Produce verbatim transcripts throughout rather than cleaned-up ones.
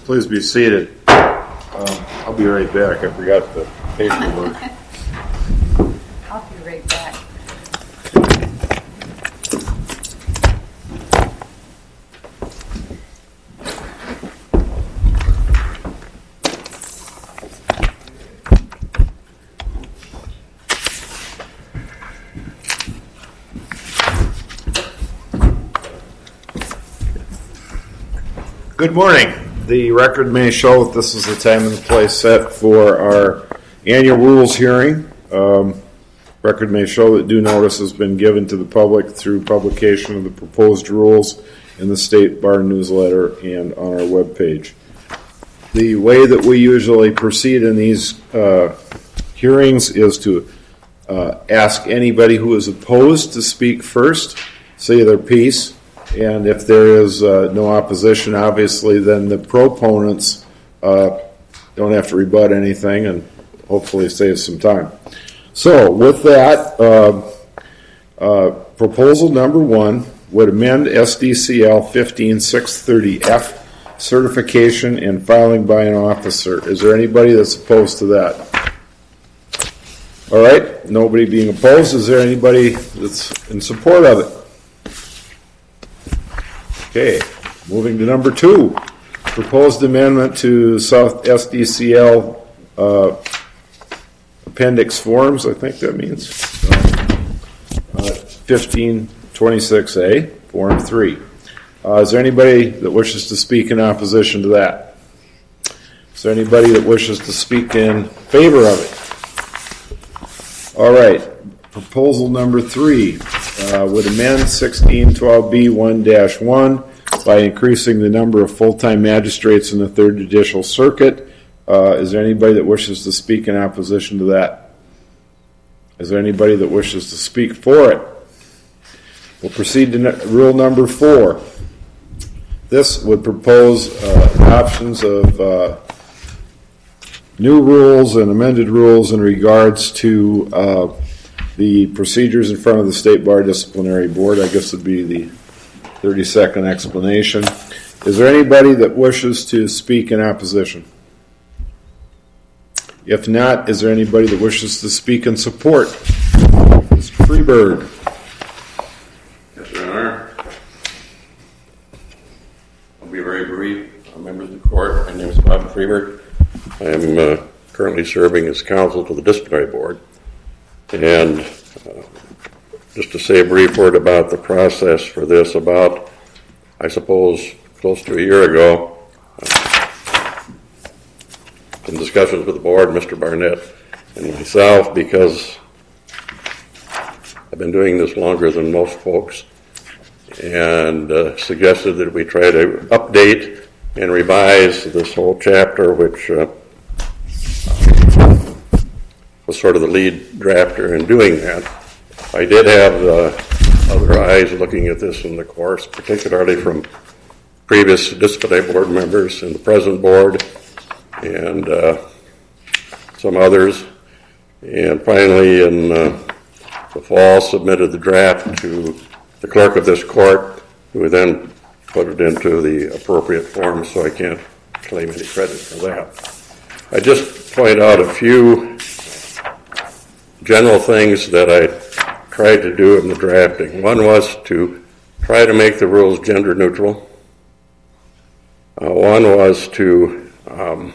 Please be seated. Um, I'll be right back. I forgot the paperwork. I'll be right back. Good morning. The record may show that this is the time and the place set for our annual rules hearing. Um, record may show that due notice has been given to the public through publication of the proposed rules in the State Bar newsletter and on our webpage. The way that we usually proceed in these uh, hearings is to uh, ask anybody who is opposed to speak first, say their piece. And if there is uh, no opposition, obviously, then the proponents uh, don't have to rebut anything and hopefully save some time. So with that, uh, uh, proposal number one would amend S D C L fifteen six thirty F, certification and filing by an officer. Is there anybody that's opposed to that? All right, nobody being opposed. Is there anybody that's in support of it? Okay, moving to number two, proposed amendment to South S D C L uh, appendix forms, I think that means, uh, fifteen twenty-six A, form three. Uh, is there anybody that wishes to speak in opposition to that? Is there anybody that wishes to speak in favor of it? All right, proposal number three. Uh, would amend sixteen twelve B one dash one by increasing the number of full-time magistrates in the Third Judicial Circuit. Uh, is there anybody that wishes to speak in opposition to that? Is there anybody that wishes to speak for it? We'll proceed to ne- rule number four. This would propose uh, options of uh, new rules and amended rules in regards to uh, the procedures in front of the State Bar Disciplinary Board. I guess would be the thirty-second explanation. Is there anybody that wishes to speak in opposition? If not, is there anybody that wishes to speak in support? Mister Freeberg. Yes, Your Honor. I'll be very brief. Uh, members of the court, my name is Bob Freeberg. I am uh, currently serving as counsel to the Disciplinary Board. And uh, just to say a brief word about the process for this, about, I suppose, close to a year ago, uh, in discussions with the board, Mister Barnett and myself, because I've been doing this longer than most folks, and uh, suggested that we try to update and revise this whole chapter, which uh, was sort of the lead drafter in doing that. I did have uh, other eyes looking at this in the course, particularly from previous disciplinary board members and the present board and uh, some others. And finally, in uh, the fall, submitted the draft to the clerk of this court, who then put it into the appropriate form, so I can't claim any credit for that. I just point out a few general things that I tried to do in the drafting. One was to try to make the rules gender neutral. Uh, one was to um,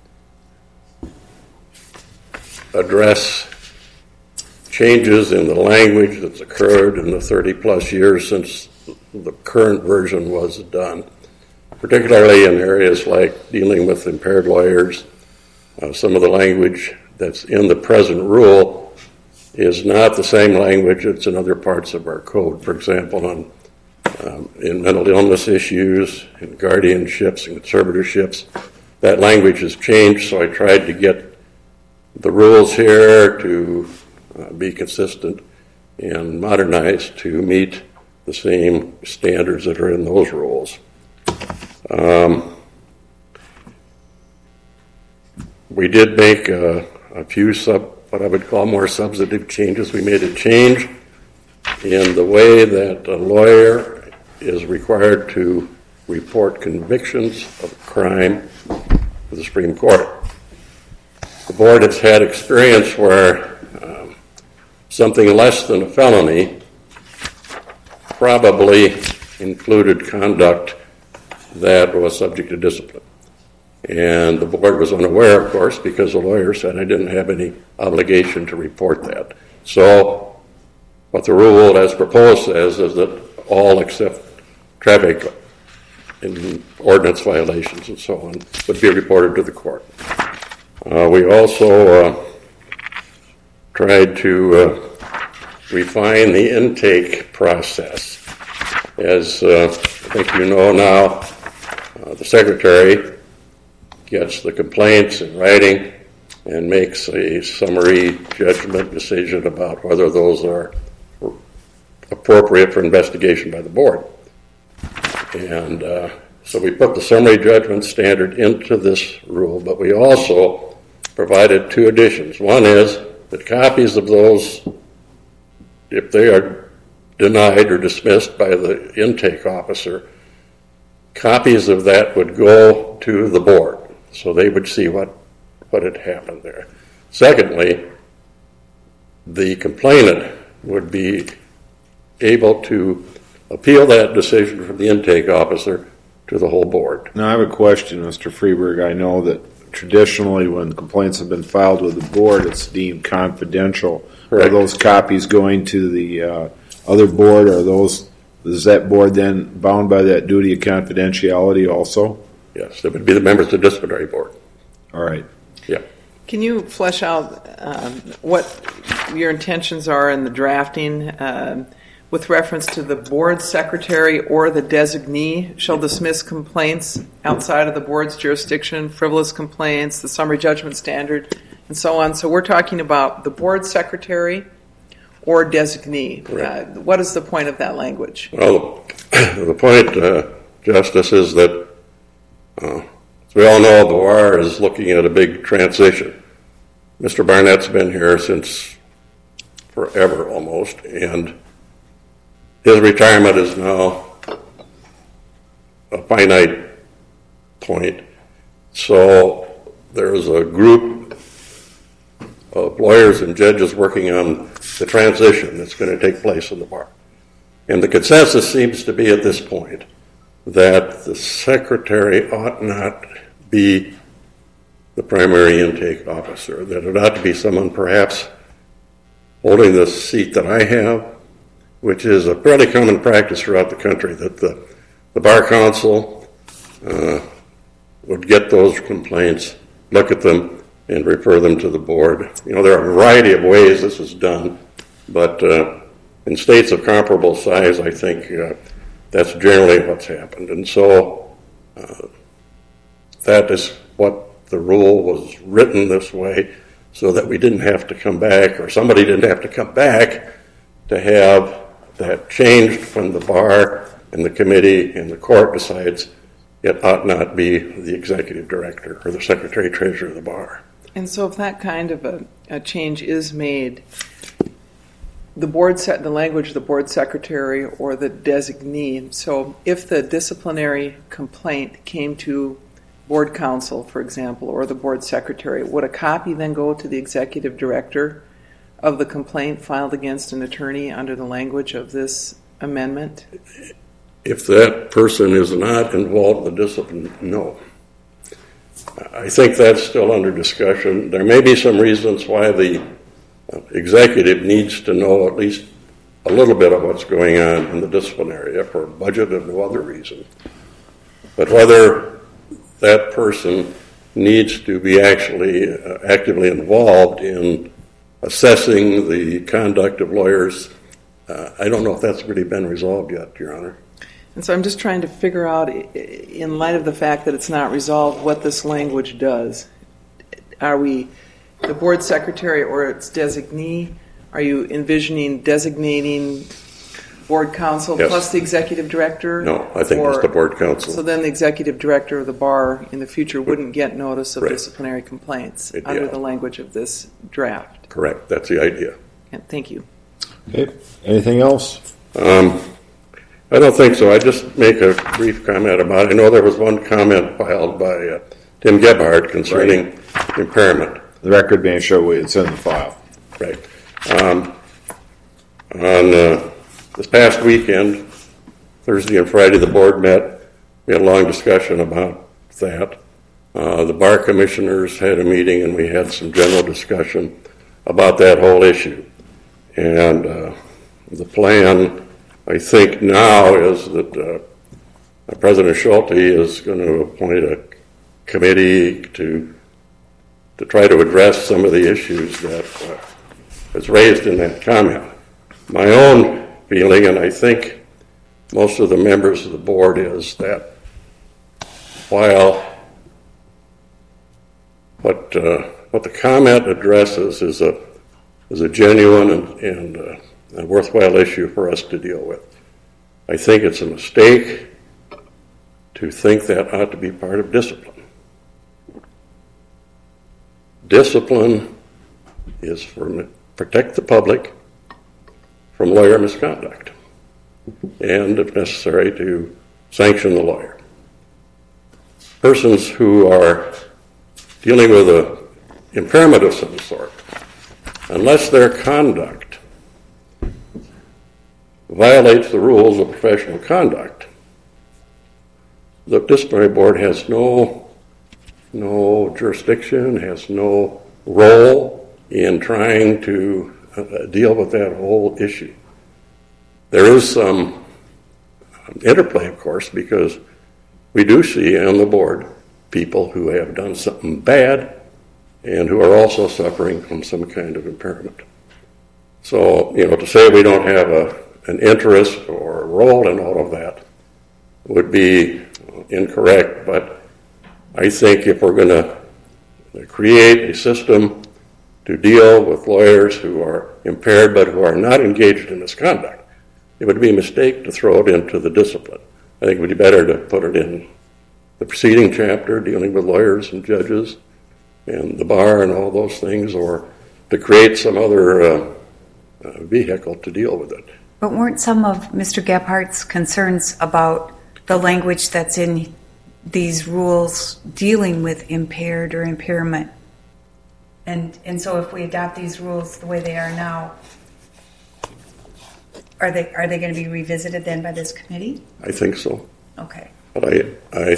address changes in the language that's occurred in the thirty plus years since the current version was done, particularly in areas like dealing with impaired lawyers. Uh, some of the language that's in the present rule is not the same language that's in other parts of our code. For example, on um, in mental illness issues, in guardianships and conservatorships, that language has changed, so I tried to get the rules here to uh, be consistent and modernized to meet the same standards that are in those rules. Um, we did make a, a few sub what I would call more substantive changes. We made a change in the way that a lawyer is required to report convictions of crime to the Supreme Court. The board has had experience where um, something less than a felony probably included conduct that was subject to discipline. And the board was unaware, of course, because the lawyer said I didn't have any obligation to report that. So what the rule as proposed says is that all except traffic and ordinance violations and so on would be reported to the court. Uh, we also uh, tried to uh, refine the intake process. As uh, I think you know now, uh, the secretary gets the complaints in writing and makes a summary judgment decision about whether those are appropriate for investigation by the board. And uh, so we put the summary judgment standard into this rule, but we also provided two additions. One is that copies of those, if they are denied or dismissed by the intake officer, copies of that would go to the board, so they would see what, what had happened there. Secondly, the complainant would be able to appeal that decision from the intake officer to the whole board. Now, I have a question, Mister Freeberg. I know that traditionally when complaints have been filed with the board, it's deemed confidential. Correct. Are those copies going to the uh, other board? Are those, is that board then bound by that duty of confidentiality also? Yes, it would be the members of the disciplinary board. All right. Yeah. Can you flesh out um, what your intentions are in the drafting um, with reference to the board secretary or the designee shall dismiss complaints outside of the board's jurisdiction, frivolous complaints, the summary judgment standard, and so on? So we're talking about the board secretary or designee. Right. Uh, what is the point of that language? Well, the point, uh, Justice, is that uh, as we all know, the bar is looking at a big transition. Mister Barnett's been here since forever almost, and his retirement is now a finite point. So there's a group of lawyers and judges working on the transition that's going to take place in the bar. And the consensus seems to be at this point that the secretary ought not be the primary intake officer, that it ought to be someone perhaps holding the seat that I have, which is a fairly common practice throughout the country, that the, the Bar Council uh, would get those complaints, look at them, and refer them to the board. You know, there are a variety of ways this is done, but uh, in states of comparable size, I think uh, that's generally what's happened. And so uh, that is what the rule was written this way, so that we didn't have to come back, or somebody didn't have to come back to have that changed when the bar and the committee and the court decides it ought not be the executive director or the secretary treasurer of the bar. And so if that kind of a, a change is made, the board set the language, the board secretary or the designee. So if the disciplinary complaint came to board counsel, for example, or the board secretary, would a copy then go to the executive director of the complaint filed against an attorney under the language of this amendment? If that person is not involved in the discipline, no. I think that's still under discussion. There may be some reasons why the executive needs to know at least a little bit of what's going on in the disciplinary area for budget and no other reason. But whether that person needs to be actually uh, actively involved in assessing the conduct of lawyers, uh, I don't know if that's really been resolved yet, Your Honor. And so I'm just trying to figure out, in light of the fact that it's not resolved, what this language does. Are we, the board secretary or its designee, are you envisioning designating board counsel Yes. plus the executive director? No, I think or, it's the board counsel. So then the executive director of the bar in the future wouldn't get notice of Right. disciplinary complaints It- under yeah. the language of this draft. Correct, that's the idea. And thank you. Okay. Anything else? Um, I don't think so. I just make a brief comment about it. I know there was one comment filed by uh, Tim Gebhardt concerning right. impairment. The record being shown it's in the file. Right. Um, on uh, this past weekend, Thursday and Friday, the board met. We had a long discussion about that. Uh, the bar commissioners had a meeting, and we had some general discussion about that whole issue. And uh, the plan, I think now, is that uh, President Schulte is going to appoint a committee to to try to address some of the issues that uh, was raised in that comment. My own feeling, and I think most of the members of the board, is that while what uh, what the comment addresses is a is a genuine and, and uh, a worthwhile issue for us to deal with, I think it's a mistake to think that ought to be part of discipline. Discipline is for protect the public from lawyer misconduct, and if necessary, to sanction the lawyer. Persons who are dealing with an impairment of some sort, unless their conduct violates the rules of professional conduct, the disciplinary board has no no jurisdiction, has no role in trying to uh, deal with that whole issue. There is some interplay, of course, because we do see on the board people who have done something bad and who are also suffering from some kind of impairment. So, you know, to say we don't have a, an interest or a role in all of that would be incorrect, but I think if we're going to create a system to deal with lawyers who are impaired but who are not engaged in misconduct, it would be a mistake to throw it into the discipline. I think it would be better to put it in the preceding chapter dealing with lawyers and judges and the bar and all those things, or to create some other uh, uh, vehicle to deal with it. But weren't some of Mister Gephardt's concerns about the language that's in these rules dealing with impaired or impairment? And and so if we adopt these rules the way they are now, are they are they going to be revisited then by this committee? I think so. Okay. But I I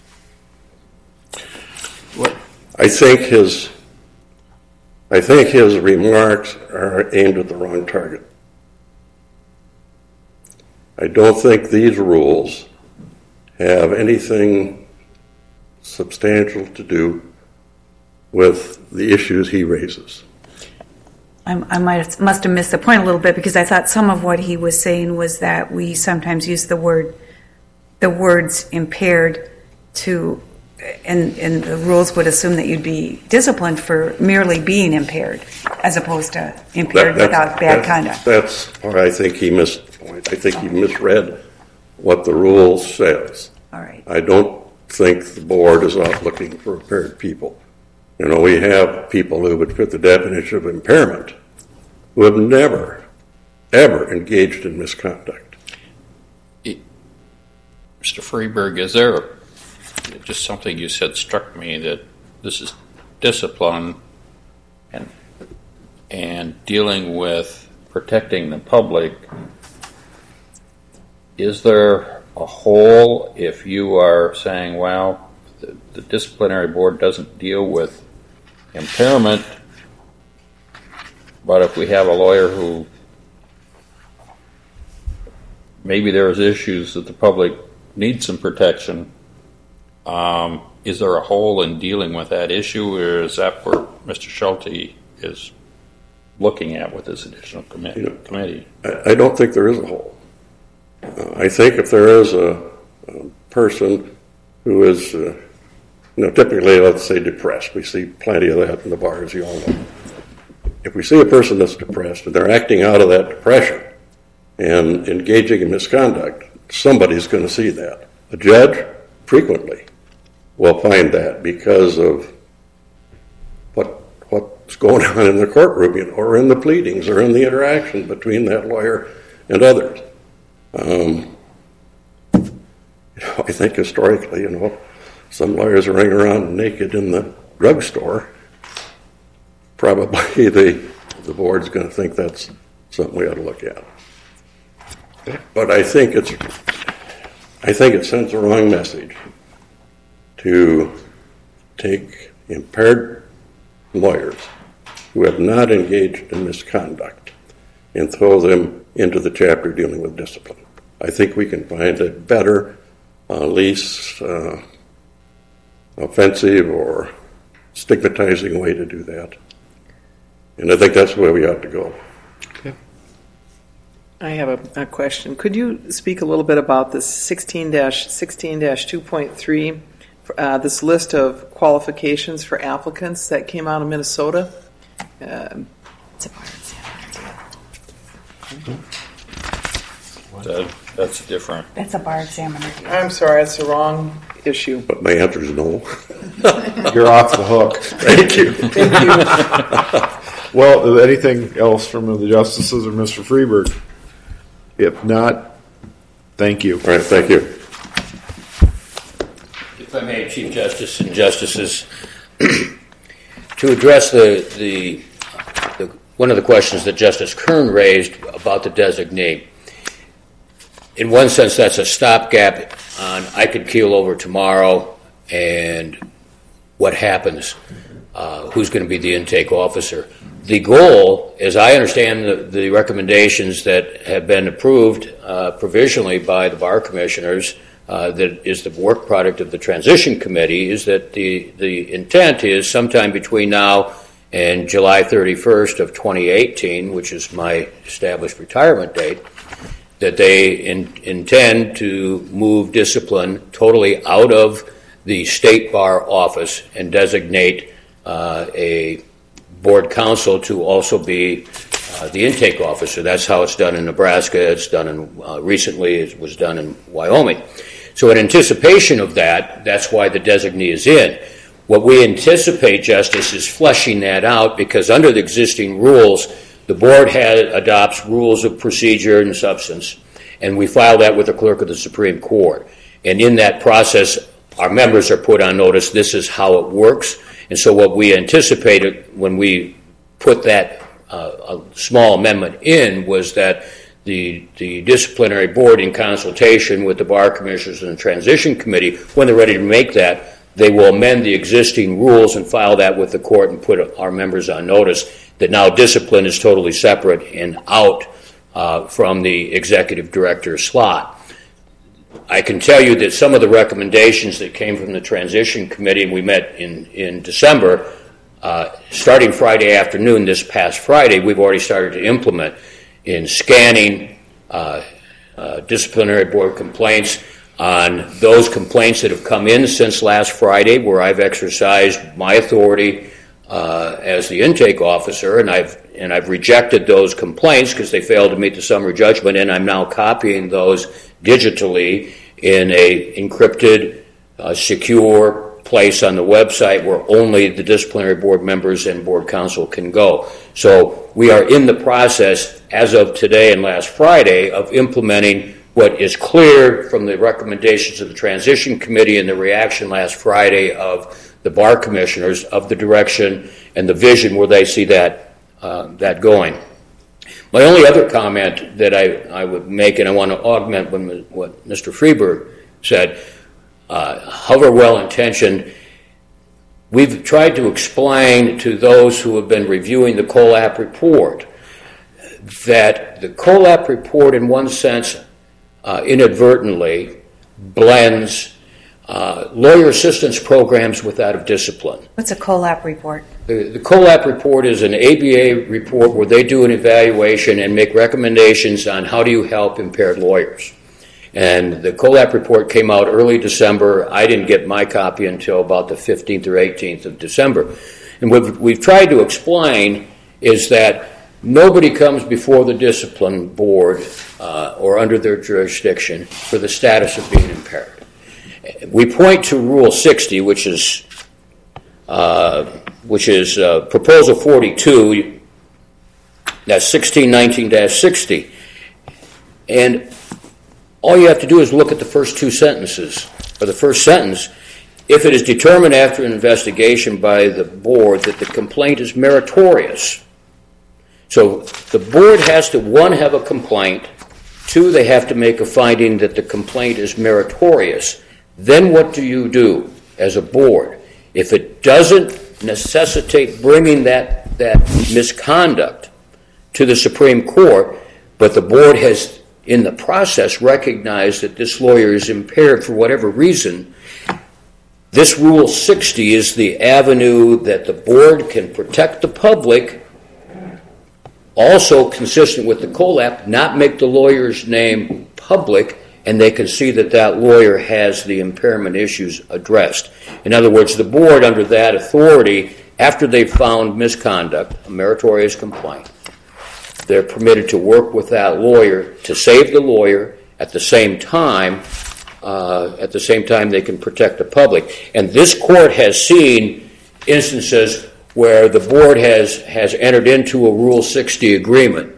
what I think his I think his remarks are aimed at the wrong target. I don't think these rules have anything substantial to do with the issues he raises. I, I might have, must have missed the point a little bit, because I thought some of what he was saying was that we sometimes use the word, the words impaired to, and, and the rules would assume that you'd be disciplined for merely being impaired, as opposed to impaired That- without bad that's, conduct. That's why I think he missed the point. I think he misread what the rule says. All right. I don't think the board is out looking for impaired people. You know, we have people who would fit the definition of impairment who have never, ever engaged in misconduct. Mister Freeberg, is there just something you said struck me, that this is discipline and and dealing with protecting the public? Is there a hole if you are saying, well, the, the disciplinary board doesn't deal with impairment, but if we have a lawyer who maybe there's issues that the public needs some protection, um, is there a hole in dealing with that issue, or is that where Mister Schulte is looking at with this additional committee? You know, committee? I, I don't think there is a hole. Uh, I think if there is a, a person who is, uh, you know, typically, let's say, depressed. We see plenty of that in the bars, you all know. If we see a person that's depressed and they're acting out of that depression and engaging in misconduct, somebody's going to see that. A judge, frequently, will find that because of what what's going on in the courtroom, you know, or in the pleadings, or in the interaction between that lawyer and others. Um, you know, I think historically, you know, some lawyers are running around naked in the drugstore. Probably the the board's going to think that's something we ought to look at. But I think it's I think it sends the wrong message to take impaired lawyers who have not engaged in misconduct and throw them into the chapter dealing with discipline. I think we can find a better, uh, least uh, offensive or stigmatizing way to do that. And I think that's the way we ought to go. Okay. I have a, a question. Could you speak a little bit about this sixteen dash sixteen dash two point three, uh, this list of qualifications for applicants that came out of Minnesota? Um, It's a bar examiner. That, that's different. That's a bar examiner. I'm sorry, it's the wrong issue. But my answer is no. You're off the hook. Thank you. Thank you. Well, anything else from the justices or Mister Freeberg? If not, thank you. All right, thank you. If I may, Chief Justice and Justices, to address the, the, the one of the questions that Justice Kern raised about the designee. In one sense, that's a stopgap on I could keel over tomorrow and what happens, uh, who's going to be the intake officer. The goal, as I understand the, the recommendations that have been approved uh, provisionally by the bar commissioners, uh, that is the work product of the transition committee, is that the, the intent is sometime between now and July thirty-first of twenty eighteen, which is my established retirement date, that they in, intend to move discipline totally out of the state bar office and designate uh, a board counsel to also be uh, the intake officer. That's how it's done in Nebraska. It's done in, uh, recently it was done in Wyoming. So in anticipation of that, that's why the designee is in. What we anticipate, Justice, is fleshing that out, because under the existing rules, the board has, adopts rules of procedure and substance, and we file that with the clerk of the Supreme Court. And in that process, our members are put on notice, this is how it works. And so what we anticipated when we put that uh, a small amendment in was that the, the disciplinary board, in consultation with the bar commissioners and the transition committee, when they're ready to make that, they will amend the existing rules and file that with the court and put our members on notice that now discipline is totally separate and out uh, from the executive director slot. I can tell you that some of the recommendations that came from the transition committee, and we met in, in December, uh, starting Friday afternoon, this past Friday, we've already started to implement in scanning uh, uh, disciplinary board complaints on those complaints that have come in since last Friday, where I've exercised my authority uh, as the intake officer, and I've and I've rejected those complaints because they failed to meet the summary judgment, and I'm now copying those digitally in a encrypted, uh, secure place on the website where only the disciplinary board members and board counsel can go. So we are in the process, as of today and last Friday, of implementing what is clear from the recommendations of the transition committee and the reaction last Friday of the bar commissioners of the direction and the vision where they see that uh, that going. My only other comment that I, I would make, and I want to augment when, what Mister Freeberg said, uh, however well-intentioned, we've tried to explain to those who have been reviewing the COLAP report that the COLAP report, in one sense, uh, inadvertently blends uh, lawyer assistance programs with that of discipline. What's a COLAP report? The, the COLAP report is an A B A report where they do an evaluation and make recommendations on how do you help impaired lawyers. And the COLAP report came out early December. I didn't get my copy until about the fifteenth or eighteenth of December. And what we've tried to explain is that nobody comes before the discipline board uh, or under their jurisdiction for the status of being impaired. We point to Rule sixty, which is uh, which is uh, Proposal forty-two, that's sixteen nineteen dash sixty. And all you have to do is look at the first two sentences, or the first sentence. If it is determined after an investigation by the board that the complaint is meritorious. So the board has to, one, have a complaint, two, they have to make a finding that the complaint is meritorious. Then what do you do as a board? If it doesn't necessitate bringing that, that misconduct to the Supreme Court, but the board has, in the process, recognized that this lawyer is impaired for whatever reason, this Rule sixty is the avenue that the board can protect the public, also consistent with the Cole Act, not make the lawyer's name public, and they can see that that lawyer has the impairment issues addressed. In other words, the board, under that authority, after they've found misconduct, a meritorious complaint, they're permitted to work with that lawyer to save the lawyer. At the same time, uh, at the same time, they can protect the public. And this court has seen instances where the board has, has entered into a Rule sixty agreement,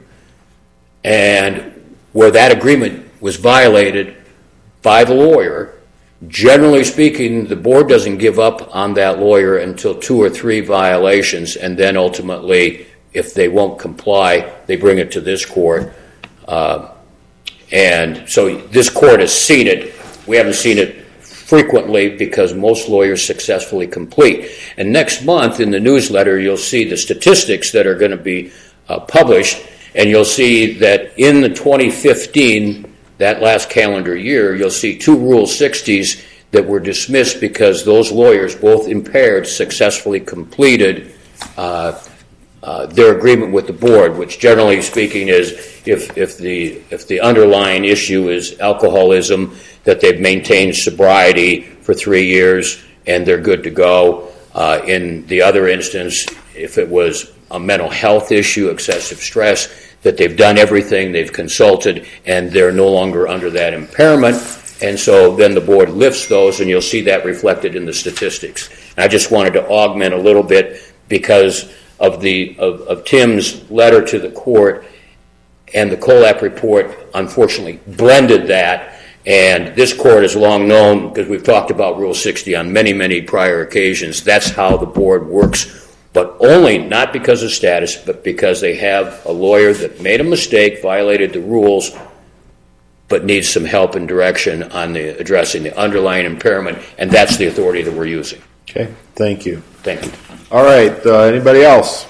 and where that agreement was violated by the lawyer. Generally speaking, the board doesn't give up on that lawyer until two or three violations, and then ultimately, if they won't comply, they bring it to this court. Uh, and so this court has seen it. We haven't seen it frequently because most lawyers successfully complete. And next month in the newsletter, you'll see the statistics that are going to be uh, published, and you'll see that in the twenty fifteen, that last calendar year, you'll see two Rule sixties that were dismissed because those lawyers, both impaired, successfully completed uh, uh, their agreement with the board, which generally speaking is if, if the if the underlying issue is alcoholism, that they've maintained sobriety for three years and they're good to go. Uh, in the other instance, if it was a mental health issue, excessive stress, that they've done everything, they've consulted, and they're no longer under that impairment. And so then the board lifts those, and you'll see that reflected in the statistics. And I just wanted to augment a little bit because of the of, of Tim's letter to the court, and the COLAP report, unfortunately, blended that. And this court has long known, because we've talked about Rule sixty on many, many prior occasions, that's how the board works, but only not because of status, but because they have a lawyer that made a mistake, violated the rules, but needs some help and direction on the addressing the underlying impairment, and that's the authority that we're using. Okay, thank you. Thank you. All right, uh, anybody else?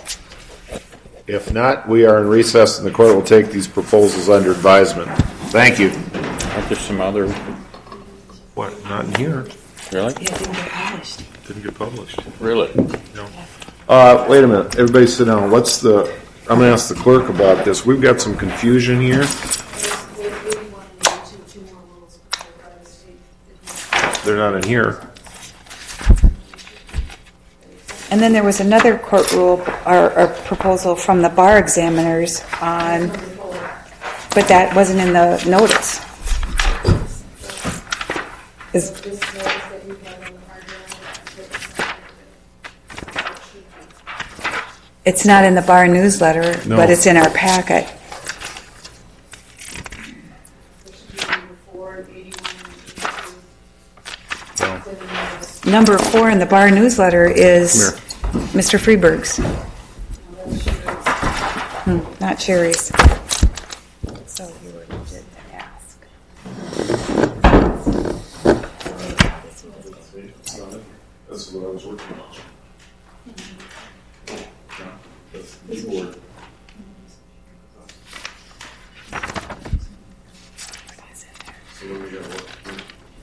If not, we are in recess, and the court will take these proposals under advisement. Thank you. Aren't there some other? What, not in here? Really? It didn't get published. Didn't get published. Really? No. Uh, wait a minute. Everybody sit down. What's the, I'm going to ask the clerk about this. We've got some confusion here. They're not in here. And then there was another court rule or, or proposal from the bar examiners on, but that wasn't in the notice. Is, it's not in the bar newsletter, No. but it's in our packet. Number four in the bar newsletter is Mister Freeberg's. Hmm, not Sherry's. So you were legit to ask. That's what I was working on. That's the keyboard. So what do we got to work through?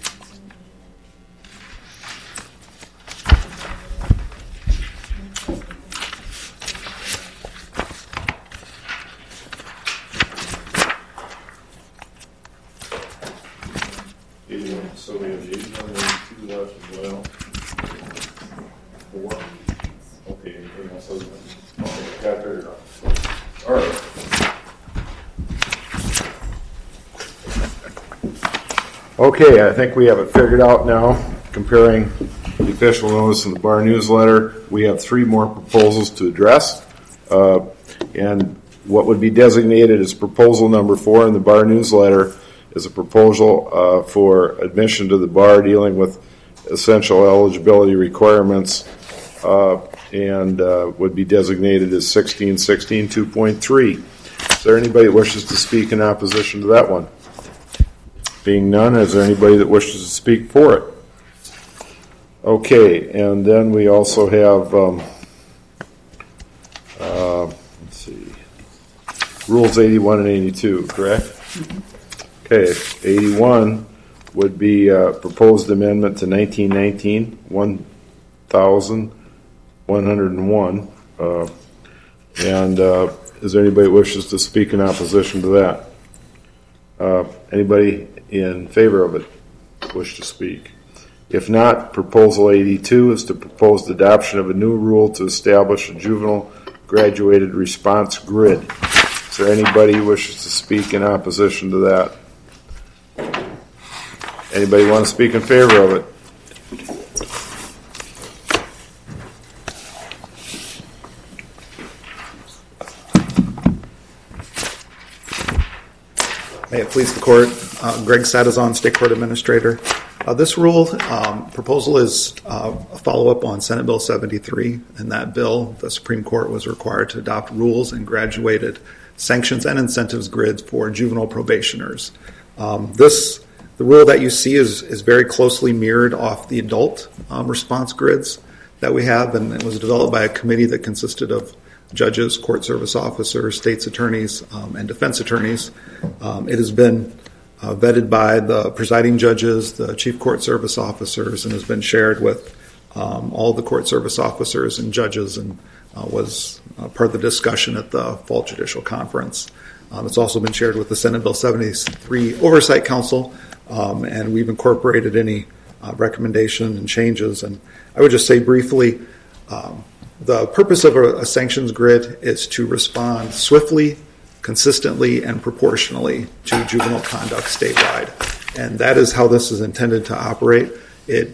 So we have eighty-one and two left as well. Four. Okay, anything else? Okay, got it figured out. All right. Okay, I think we have it figured out now. Comparing the official notice and the bar newsletter, we have three more proposals to address. Uh, and what would be designated as proposal number four in the bar newsletter is a proposal uh, for admission to the bar dealing with essential eligibility requirements uh, and uh, would be designated as sixteen sixteen two point three. Is there anybody that wishes to speak in opposition to that one? Being none, is there anybody that wishes to speak for it? Okay, and then we also have, um, uh, let's see, Rules eighty-one and eighty-two, correct? Mm-hmm. Okay, eighty-one would be uh, proposed amendment to nineteen nineteen, one thousand one hundred one. Uh, and uh, is there anybody that wishes to speak in opposition to that? Uh, anybody in favor of it wish to speak? If not, Proposal eighty-two is to propose the adoption of a new rule to establish a juvenile graduated response grid. Is there anybody who wishes to speak in opposition to that? Anybody want to speak in favor of it? May it please the court. Uh, Greg Sadazon, State Court Administrator. Uh, this rule um, proposal is uh, a follow-up on Senate Bill seventy-three. In that bill, the Supreme Court was required to adopt rules and graduated sanctions and incentives grids for juvenile probationers. Um, this, the rule that you see is, is very closely mirrored off the adult um, response grids that we have, and it was developed by a committee that consisted of judges, court service officers, state's attorneys, um, and defense attorneys. Um, it has been Uh, vetted by the presiding judges, the chief court service officers, and has been shared with um, all the court service officers and judges, and uh, was uh, part of the discussion at the Fall Judicial Conference. Um, it's also been shared with the Senate Bill seventy-three Oversight Council, um, and we've incorporated any uh, recommendation and changes. And I would just say briefly, um, the purpose of a, a sanctions grid is to respond swiftly, consistently, and proportionally to juvenile conduct statewide. And that is how this is intended to operate. It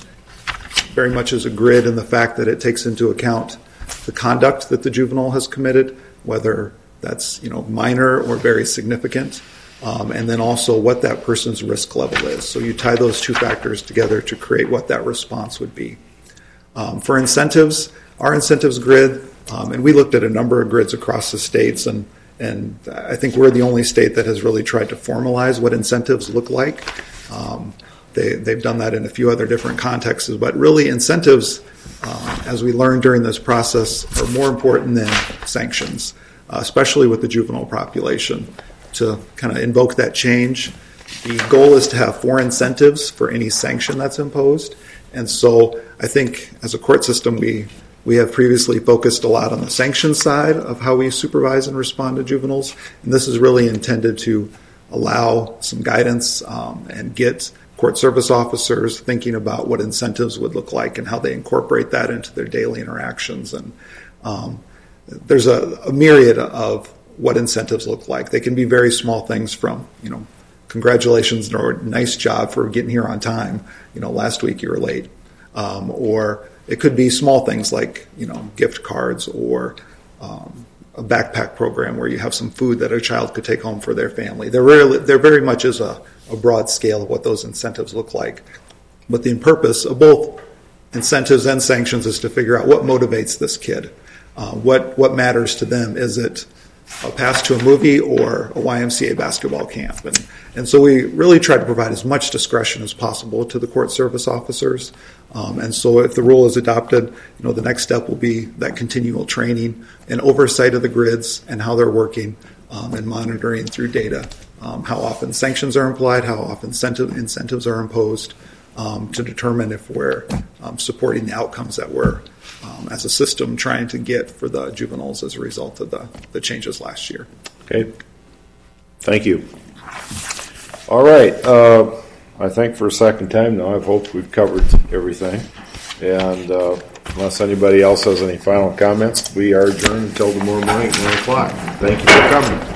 very much is a grid in the fact that it takes into account the conduct that the juvenile has committed, whether that's, you know, minor or very significant, um, and then also what that person's risk level is. So you tie those two factors together to create what that response would be. Um, for incentives, our incentives grid, um, and we looked at a number of grids across the states, and And I think we're the only state that has really tried to formalize what incentives look like. Um, they, they've done that in a few other different contexts, but really incentives, uh, as we learned during this process, are more important than sanctions, uh, especially with the juvenile population, to kind of invoke that change. The goal is to have four incentives for any sanction that's imposed. And so I think as a court system, we We have previously focused a lot on the sanction side of how we supervise and respond to juveniles, and this is really intended to allow some guidance um, and get court service officers thinking about what incentives would look like and how they incorporate that into their daily interactions. And um, there's a, a myriad of what incentives look like. They can be very small things from, you know, congratulations or nice job for getting here on time. You know, last week you were late, um, or it could be small things like, you know, gift cards or um, a backpack program where you have some food that a child could take home for their family. There really, there very much is a, a broad scale of what those incentives look like. But the purpose of both incentives and sanctions is to figure out what motivates this kid. Uh, what what matters to them? Is it a pass to a movie or a Y M C A basketball camp? And, and so we really try to provide as much discretion as possible to the court service officers. Um, and so if the rule is adopted, you know, the next step will be that continual training and oversight of the grids and how they're working, um, and monitoring through data, um, how often sanctions are applied, how often incentive, incentives are imposed, um, to determine if we're um, supporting the outcomes that we're, um, as a system, trying to get for the juveniles as a result of the, the changes last year. Okay. Thank you. All right. Uh, I think for a second time now, I've hoped we've covered everything. And uh, unless anybody else has any final comments, we are adjourned until tomorrow morning at nine o'clock. Thank you for coming.